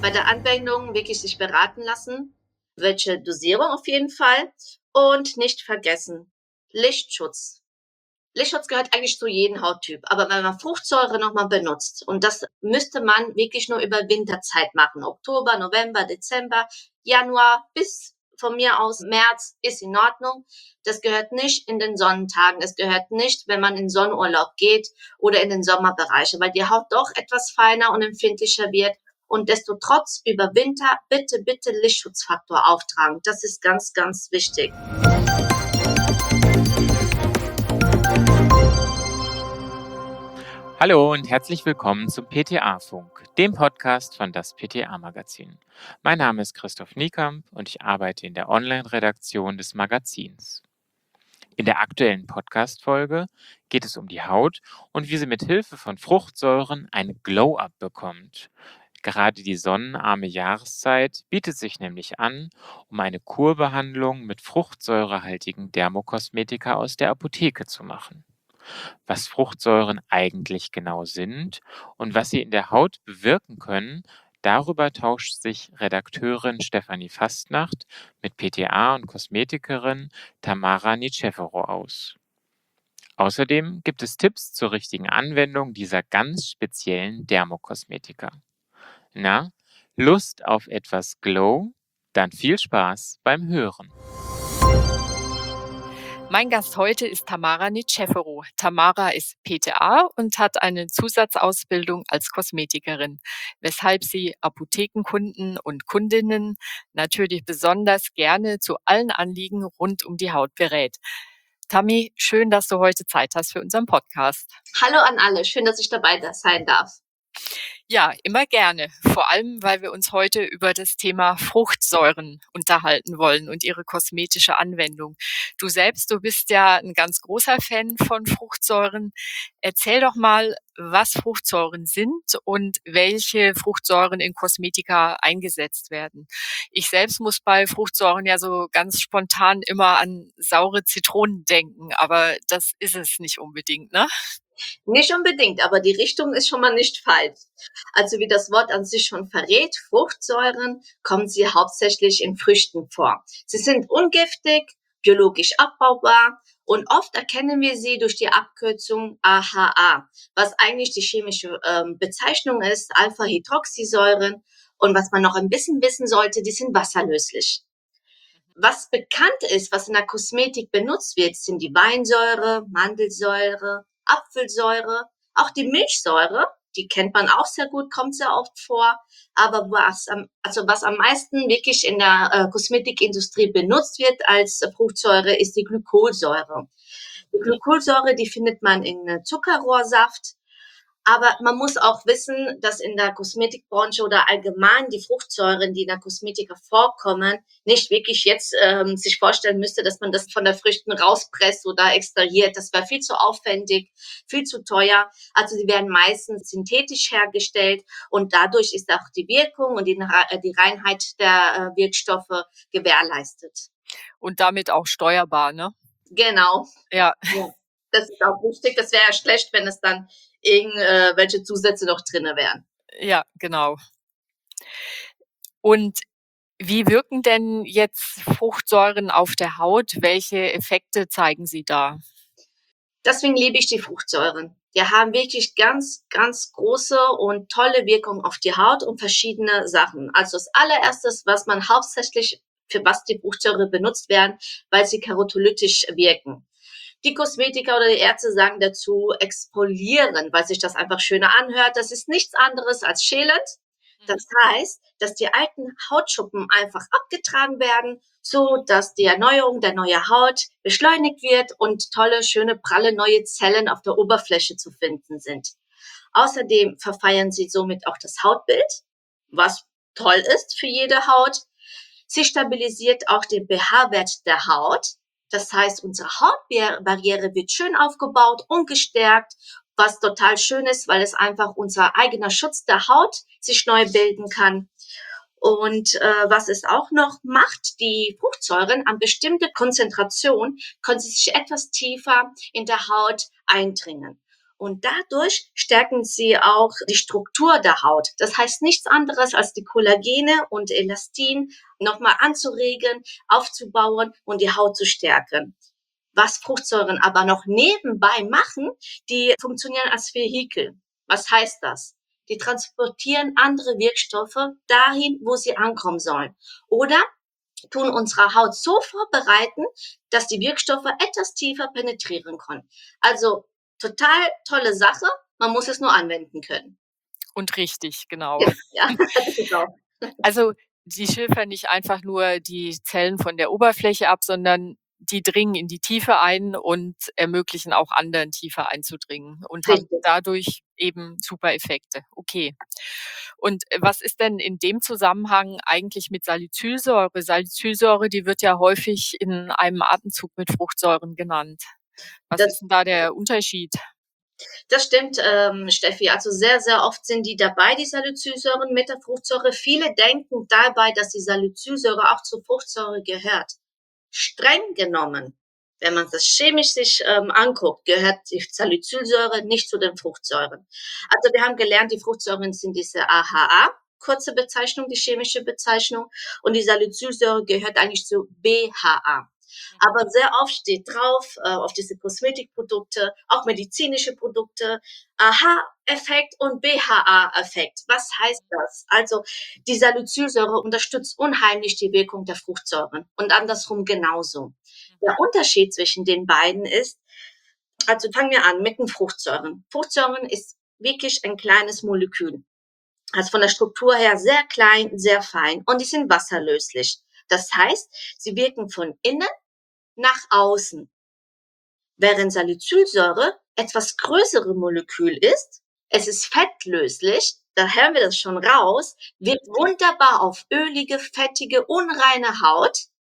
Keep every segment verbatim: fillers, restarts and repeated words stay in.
Bei der Anwendung wirklich sich beraten lassen, welche Dosierung auf jeden Fall und nicht vergessen, Lichtschutz. Lichtschutz gehört eigentlich zu jedem Hauttyp, aber wenn man Fruchtsäure nochmal benutzt, und das müsste man wirklich nur über Winterzeit machen, Oktober, November, Dezember, Januar bis von mir aus März ist in Ordnung. Das gehört nicht in den Sonnentagen, es gehört nicht, wenn man in Sonnenurlaub geht oder in den Sommerbereiche, weil die Haut doch etwas feiner und empfindlicher wird. Und desto trotz über Winter bitte, bitte Lichtschutzfaktor auftragen. Das ist ganz, ganz wichtig. Hallo und herzlich willkommen zum P T A-Funk, dem Podcast von das P T A-Magazin. Mein Name ist Christoph Niekamp und ich arbeite in der Online-Redaktion des Magazins. In der aktuellen Podcast-Folge geht es um die Haut und wie sie mit Hilfe von Fruchtsäuren ein Glow-Up bekommt. Gerade die sonnenarme Jahreszeit bietet sich nämlich an, um eine Kurbehandlung mit fruchtsäurehaltigen Dermokosmetika aus der Apotheke zu machen. Was Fruchtsäuren eigentlich genau sind und was sie in der Haut bewirken können, darüber tauscht sich Redakteurin Stefanie Fastnacht mit P T A und Kosmetikerin Tamara Nicefero aus. Außerdem gibt es Tipps zur richtigen Anwendung dieser ganz speziellen Dermokosmetika. Na, Lust auf etwas Glow? Dann viel Spaß beim Hören. Mein Gast heute ist Tamara Nicefero. Tamara ist P T A und hat eine Zusatzausbildung als Kosmetikerin, weshalb sie Apothekenkunden und Kundinnen natürlich besonders gerne zu allen Anliegen rund um die Haut berät. Tami, schön, dass du heute Zeit hast für unseren Podcast. Hallo an alle, schön, dass ich dabei sein darf. Ja, immer gerne. Vor allem, weil wir uns heute über das Thema Fruchtsäuren unterhalten wollen und ihre kosmetische Anwendung. Du selbst, du bist ja ein ganz großer Fan von Fruchtsäuren. Erzähl doch mal, was Fruchtsäuren sind und welche Fruchtsäuren in Kosmetika eingesetzt werden. Ich selbst muss bei Fruchtsäuren ja so ganz spontan immer an saure Zitronen denken, aber das ist es nicht unbedingt, ne? Nicht unbedingt, aber die Richtung ist schon mal nicht falsch. Also wie das Wort an sich schon verrät, Fruchtsäuren, kommen sie hauptsächlich in Früchten vor. Sie sind ungiftig, biologisch abbaubar und oft erkennen wir sie durch die Abkürzung A H A, was eigentlich die chemische ähm, Bezeichnung ist, Alpha-Hydroxysäuren. Und was man noch ein bisschen wissen sollte, die sind wasserlöslich. Was bekannt ist, was in der Kosmetik benutzt wird, sind die Weinsäure, Mandelsäure, Apfelsäure, auch die Milchsäure, die kennt man auch sehr gut, kommt sehr oft vor. Aber was am, also was am meisten wirklich in der äh, Kosmetikindustrie benutzt wird als äh, Fruchtsäure, ist die Glykolsäure. Die Glykolsäure, die findet man in äh, Zuckerrohrsaft. Aber man muss auch wissen, dass in der Kosmetikbranche oder allgemein die Fruchtsäuren, die in der Kosmetika vorkommen, nicht wirklich jetzt ähm, sich vorstellen müsste, dass man das von der Früchten rauspresst oder extrahiert. Das wäre viel zu aufwendig, viel zu teuer. Also sie werden meistens synthetisch hergestellt und dadurch ist auch die Wirkung und die, die Reinheit der äh, Wirkstoffe gewährleistet. Und damit auch steuerbar, ne? Genau. Ja. Ja. Das ist auch wichtig. Das wäre ja schlecht, wenn es dann irgendwelche Zusätze noch drinne wären. Ja, genau. Und wie wirken denn jetzt Fruchtsäuren auf der Haut? Welche Effekte zeigen sie da? Deswegen liebe ich die Fruchtsäuren. Die haben wirklich ganz, ganz große und tolle Wirkung auf die Haut und verschiedene Sachen. Also das allererstes, was man hauptsächlich, für was die Fruchtsäure benutzt werden, weil sie kerotolytisch wirken. Die Kosmetiker oder die Ärzte sagen dazu exfoliieren, weil sich das einfach schöner anhört. Das ist nichts anderes als schälend. Das heißt, dass die alten Hautschuppen einfach abgetragen werden, so dass die Erneuerung der neuen Haut beschleunigt wird und tolle, schöne, pralle neue Zellen auf der Oberfläche zu finden sind. Außerdem verfeinern sie somit auch das Hautbild, was toll ist für jede Haut. Sie stabilisiert auch den pH-Wert der Haut. Das heißt, unsere Hautbarriere wird schön aufgebaut und gestärkt, was total schön ist, weil es einfach unser eigener Schutz der Haut sich neu bilden kann. Und äh, was es auch noch macht, die Fruchtsäuren an bestimmte Konzentration können sie sich etwas tiefer in der Haut eindringen. Und dadurch stärken sie auch die Struktur der Haut. Das heißt nichts anderes, als die Kollagene und Elastin nochmal anzuregen, aufzubauen und die Haut zu stärken. Was Fruchtsäuren aber noch nebenbei machen, die funktionieren als Vehikel. Was heißt das? Die transportieren andere Wirkstoffe dahin, wo sie ankommen sollen. Oder tun unsere Haut so vorbereiten, dass die Wirkstoffe etwas tiefer penetrieren können. Also total tolle Sache, man muss es nur anwenden können. Und richtig, genau. Ja, genau. Also die schilfern nicht einfach nur die Zellen von der Oberfläche ab, sondern die dringen in die Tiefe ein und ermöglichen auch anderen tiefer einzudringen und haben Richtig. dadurch eben super Effekte. Okay. Und was ist denn in dem Zusammenhang eigentlich mit Salicylsäure? Salicylsäure, die wird ja häufig in einem Atemzug mit Fruchtsäuren genannt. Was Das, ist denn da der Unterschied? das stimmt, ähm, Steffi. Also sehr, sehr oft sind die dabei, die Salicylsäuren mit der Fruchtsäure. Viele denken dabei, dass die Salicylsäure auch zur Fruchtsäure gehört. Streng genommen, wenn man das chemisch sich ähm, anguckt, gehört die Salicylsäure nicht zu den Fruchtsäuren. Also wir haben gelernt, die Fruchtsäuren sind diese A H A, kurze Bezeichnung, die chemische Bezeichnung, und die Salicylsäure gehört eigentlich zu B H A. Aber sehr oft steht drauf, äh, auf diese Kosmetikprodukte, auch medizinische Produkte, A H-Effekt und B H A-Effekt. Was heißt das? Also die Salicylsäure unterstützt unheimlich die Wirkung der Fruchtsäuren und andersrum genauso. Der Unterschied zwischen den beiden ist, also fangen wir an mit den Fruchtsäuren. Fruchtsäuren ist wirklich ein kleines Molekül. Also von der Struktur her sehr klein, sehr fein, und die sind wasserlöslich. Das heißt, sie wirken von innen nach außen. Während Salicylsäure etwas größere Molekül ist, es ist fettlöslich, da hören wir das schon raus, wirkt wunderbar auf ölige, fettige, unreine Haut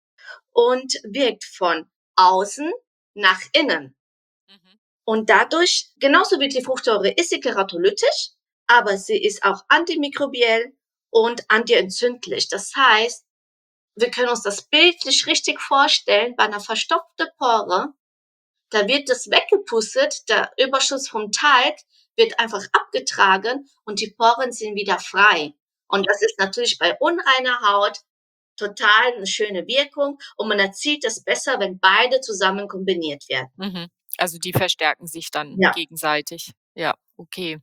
und wirkt von außen nach innen. Mhm. Und dadurch, genauso wie die Fruchtsäure, ist sie keratolytisch, aber sie ist auch antimikrobiell und antientzündlich. Das heißt, wir können uns das bildlich richtig vorstellen, bei einer verstopften Pore, da wird das weggepustet, der Überschuss vom Talg wird einfach abgetragen und die Poren sind wieder frei. Und das ist natürlich bei unreiner Haut total eine schöne Wirkung, und man erzielt das besser, wenn beide zusammen kombiniert werden. Mhm. Also die verstärken sich dann Ja. gegenseitig. Ja, okay.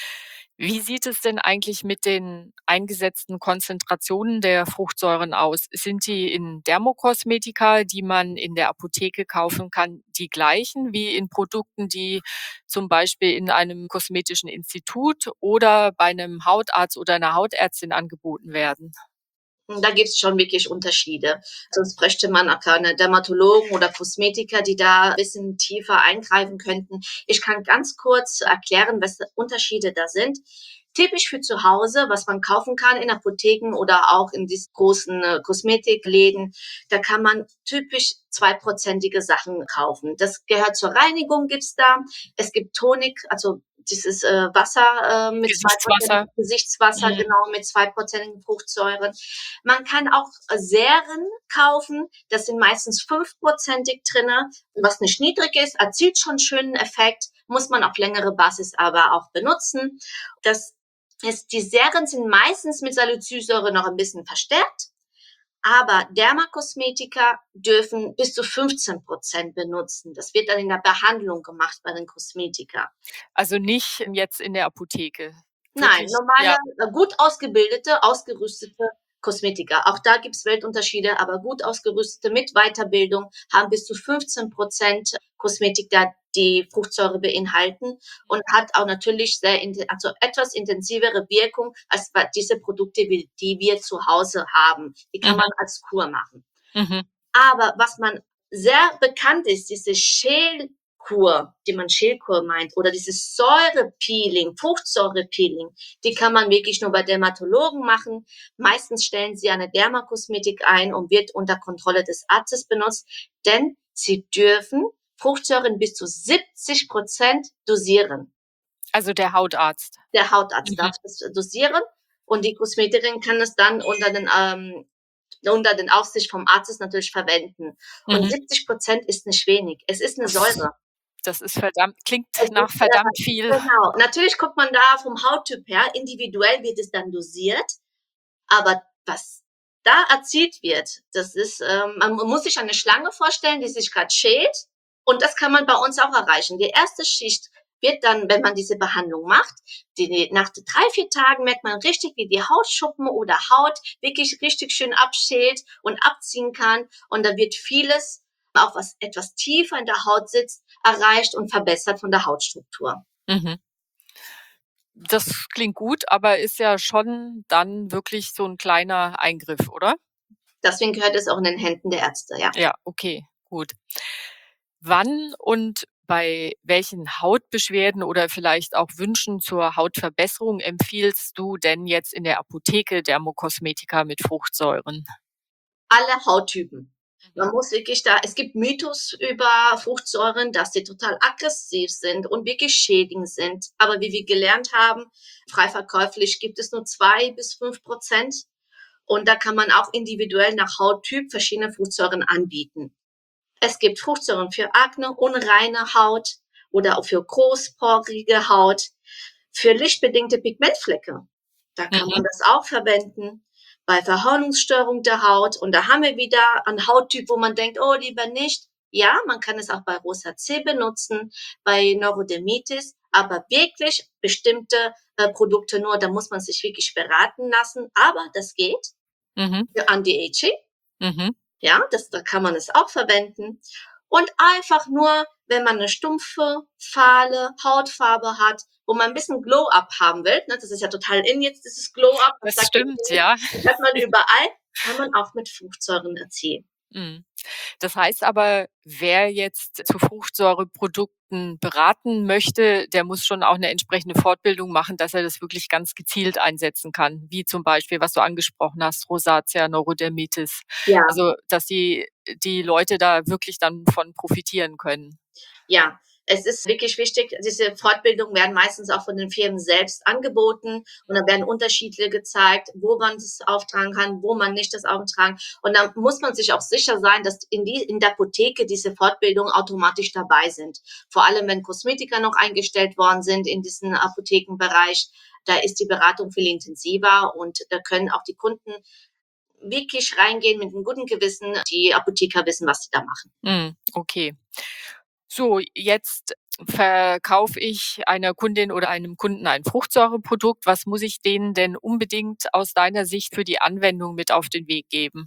Wie sieht es denn eigentlich mit den eingesetzten Konzentrationen der Fruchtsäuren aus? Sind die in Dermokosmetika, die man in der Apotheke kaufen kann, die gleichen wie in Produkten, die zum Beispiel in einem kosmetischen Institut oder bei einem Hautarzt oder einer Hautärztin angeboten werden? Da gibt's schon wirklich Unterschiede. Sonst bräuchte man auch keine Dermatologen oder Kosmetiker, die da ein bisschen tiefer eingreifen könnten. Ich kann ganz kurz erklären, was die Unterschiede da sind. Typisch für zu Hause, was man kaufen kann in Apotheken oder auch in diesen großen äh, Kosmetikläden, da kann man typisch zweiprozentige Sachen kaufen. Das gehört zur Reinigung, gibt's da. Es gibt Tonik, also dieses äh, Wasser äh, mit Gesichtswasser. Gesichtswasser, Mhm. genau, mit zweiprozentigen Fruchtsäuren. Man kann auch Seren kaufen, das sind meistens fünfprozentig drinne, was nicht niedrig ist, erzielt schon schönen Effekt, muss man auf längere Basis aber auch benutzen. Das ist, die Seren sind meistens mit Salicylsäure noch ein bisschen verstärkt, aber Dermakosmetika dürfen bis zu fünfzehn Prozent benutzen. Das wird dann in der Behandlung gemacht bei den Kosmetika. Also nicht jetzt in der Apotheke. Nein, Wirklich, normale, ja. äh, gut ausgebildete, ausgerüstete Kosmetika. Auch da gibt's Weltunterschiede, aber gut ausgerüstete mit Weiterbildung haben bis zu fünfzehn Prozent Kosmetika, die Fruchtsäure beinhalten, und hat auch natürlich sehr, also etwas intensivere Wirkung als diese Produkte, die wir zu Hause haben. Die kann Mhm. man als Kur machen. Mhm. Aber was man sehr bekannt ist, diese Schälkur, die man Schälkur meint, oder dieses Säurepeeling, Fruchtsäurepeeling, die kann man wirklich nur bei Dermatologen machen. Meistens stellen sie eine Dermakosmetik ein und wird unter Kontrolle des Arztes benutzt, denn sie dürfen Fruchtsäuren bis zu siebzig Prozent dosieren. Also der Hautarzt. Der Hautarzt Mhm. darf das dosieren, und die Kosmetikerin kann es dann unter den ähm, unter den Aufsicht vom Arzt natürlich verwenden. Und Mhm. siebzig Prozent ist nicht wenig. Es ist eine Säure. Das ist verdammt, klingt Es nach ist, äh, verdammt viel. genau. Natürlich guckt man da vom Hauttyp her, individuell wird es dann dosiert, aber was da erzielt wird, das ist, ähm, man muss sich eine Schlange vorstellen, die sich gerade schält, und das kann man bei uns auch erreichen. Die erste Schicht wird dann, wenn man diese Behandlung macht, die, nach drei, vier Tagen merkt man richtig, wie die Hautschuppen oder Haut wirklich richtig schön abschält und abziehen kann, und da wird vieles, auch was etwas tiefer in der Haut sitzt, erreicht und verbessert von der Hautstruktur. Mhm. Das klingt gut, aber ist ja schon dann wirklich so ein kleiner Eingriff, oder? Deswegen gehört es auch in den Händen der Ärzte, ja. Ja, okay, gut. Wann und bei welchen Hautbeschwerden oder vielleicht auch Wünschen zur Hautverbesserung empfiehlst du denn jetzt in der Apotheke Dermokosmetika mit Fruchtsäuren? Alle Hauttypen. Mhm. Man muss wirklich da, es gibt Mythos über Fruchtsäuren, dass sie total aggressiv sind und wirklich schädigend sind. Aber wie wir gelernt haben, frei verkäuflich gibt es nur zwei bis fünf Prozent. Und da kann man auch individuell nach Hauttyp verschiedene Fruchtsäuren anbieten. Es gibt Fruchtsäuren für Akne, unreine Haut oder auch für großporige Haut, für lichtbedingte Pigmentflecke. Da kann man Mhm. das auch verwenden. Bei Verhornungsstörung der Haut. Und da haben wir wieder einen Hauttyp, wo man denkt, oh, lieber nicht. Ja, man kann es auch bei Rosacea benutzen, bei Neurodermitis, aber wirklich bestimmte äh, Produkte nur, da muss man sich wirklich beraten lassen. Aber das geht Mhm. für Anti-Aging. Mhm. Ja, das, da kann man es auch verwenden. Und einfach nur, wenn man eine stumpfe, fahle Hautfarbe hat, wo man ein bisschen Glow-up haben will, ne, das ist ja total in jetzt, dieses Glow-up, das Das sagt ja stimmt, jeder, ja. das hat man überall, kann man auch mit Fruchtsäuren erzielen. Mhm. Das heißt aber, wer jetzt zu Fruchtsäureprodukten beraten möchte, der muss schon auch eine entsprechende Fortbildung machen, dass er das wirklich ganz gezielt einsetzen kann, wie zum Beispiel, was du angesprochen hast, Rosacea, Neurodermitis. Ja, Also, dass die die Leute da wirklich dann von profitieren können. ja, es ist wirklich wichtig, diese Fortbildungen werden meistens auch von den Firmen selbst angeboten, und da werden Unterschiede gezeigt, wo man es auftragen kann, wo man nicht das auftragen. Und dann muss man sich auch sicher sein, dass in, die, in der Apotheke diese Fortbildungen automatisch dabei sind. Vor allem, wenn Kosmetika noch eingestellt worden sind in diesen Apothekenbereich, da ist die Beratung viel intensiver, und da können auch die Kunden wirklich reingehen mit einem guten Gewissen. Die Apotheker wissen, was sie da machen. Mhm, okay. So, jetzt verkaufe ich einer Kundin oder einem Kunden ein Fruchtsäureprodukt. Was muss ich denen denn unbedingt aus deiner Sicht für die Anwendung mit auf den Weg geben?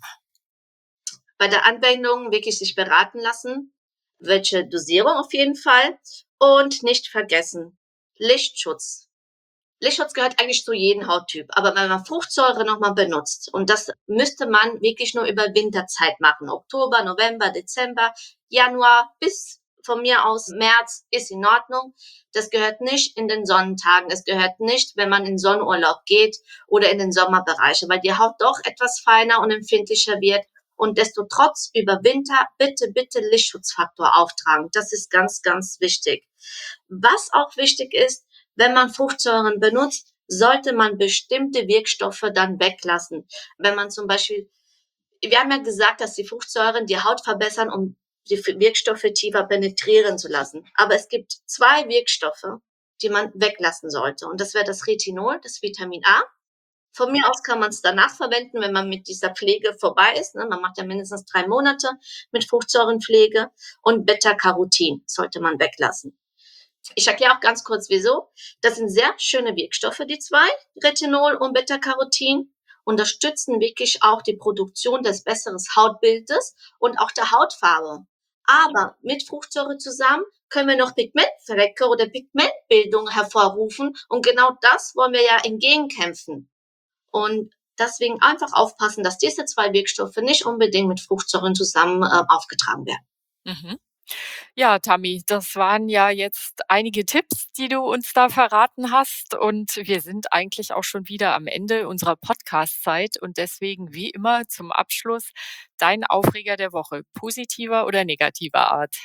Bei der Anwendung wirklich sich beraten lassen, welche Dosierung auf jeden Fall, und nicht vergessen, Lichtschutz. Lichtschutz gehört eigentlich zu jedem Hauttyp, aber wenn man Fruchtsäure nochmal benutzt, und das müsste man wirklich nur über Winterzeit machen, Oktober, November, Dezember, Januar bis von mir aus März ist in Ordnung. Das gehört nicht in den Sonnentagen, es gehört nicht, wenn man in Sonnenurlaub geht oder in den Sommerbereiche, weil die Haut doch etwas feiner und empfindlicher wird, und desto trotz über Winter bitte, bitte Lichtschutzfaktor auftragen. Das ist ganz, ganz wichtig. Was auch wichtig ist, wenn man Fruchtsäuren benutzt, sollte man bestimmte Wirkstoffe dann weglassen. Wenn man zum Beispiel, wir haben ja gesagt, dass die Fruchtsäuren die Haut verbessern, um die Wirkstoffe tiefer penetrieren zu lassen. Aber es gibt zwei Wirkstoffe, die man weglassen sollte. Und das wäre das Retinol, das Vitamin A. Von mir aus kann man es danach verwenden, wenn man mit dieser Pflege vorbei ist. Ne? Man macht ja mindestens drei Monate mit Fruchtsäurenpflege. Und Beta-Carotin sollte man weglassen. Ich erkläre auch ganz kurz, wieso. Das sind sehr schöne Wirkstoffe, die zwei, Retinol und Beta-Carotin, unterstützen wirklich auch die Produktion des besseren Hautbildes und auch der Hautfarbe. Aber mit Fruchtsäure zusammen können wir noch Pigmentflecke oder Pigmentbildung hervorrufen, und genau das wollen wir ja entgegenkämpfen. Und deswegen einfach aufpassen, dass diese zwei Wirkstoffe nicht unbedingt mit Fruchtsäuren zusammen äh, aufgetragen werden. Mhm. Ja, Tammy, das waren ja jetzt einige Tipps, die du uns da verraten hast. Und wir sind eigentlich auch schon wieder am Ende unserer Podcast-Zeit. Und deswegen, wie immer, zum Abschluss dein Aufreger der Woche, positiver oder negativer Art.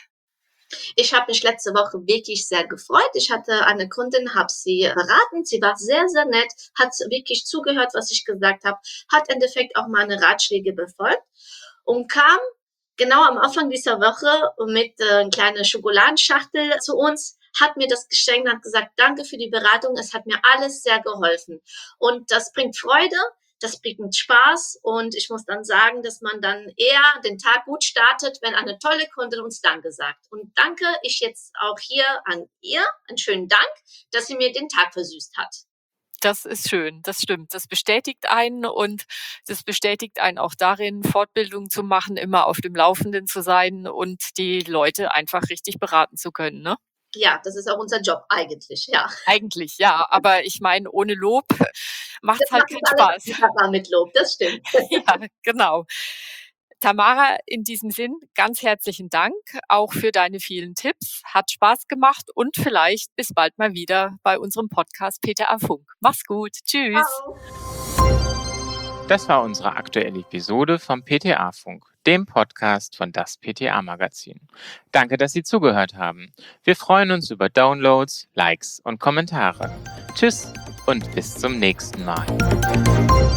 Ich habe mich letzte Woche wirklich sehr gefreut. Ich hatte eine Kundin, habe sie beraten. Sie war sehr, sehr nett, hat wirklich zugehört, was ich gesagt habe, hat im Endeffekt auch meine Ratschläge befolgt und kam Genau am Anfang dieser Woche mit äh, einer kleinen Schokoladenschachtel zu uns, hat mir das geschenkt und hat gesagt, danke für die Beratung, es hat mir alles sehr geholfen. Und das bringt Freude, das bringt Spaß und ich muss dann sagen, dass man dann eher den Tag gut startet, wenn eine tolle Kundin uns Danke sagt. Und danke ich jetzt auch hier an ihr, einen schönen Dank, dass sie mir den Tag versüßt hat. Das ist schön, das stimmt. Das bestätigt einen und das bestätigt einen auch darin, Fortbildung zu machen, immer auf dem Laufenden zu sein und die Leute einfach richtig beraten zu können, ne? Ja, das ist auch unser Job eigentlich, ja. Eigentlich, ja, aber ich meine, ohne Lob macht's Das halt macht uns keinen alles Spaß. wunderbar mit Lob, das stimmt. Ja, genau. Tamara, in diesem Sinn ganz herzlichen Dank auch für deine vielen Tipps. Hat Spaß gemacht und vielleicht bis bald mal wieder bei unserem Podcast P T A Funk. Mach's gut. Tschüss. Ciao. Das war unsere aktuelle Episode vom P T A-Funk, dem Podcast von das P T A-Magazin. Danke, dass Sie zugehört haben. Wir freuen uns über Downloads, Likes und Kommentare. Tschüss und bis zum nächsten Mal.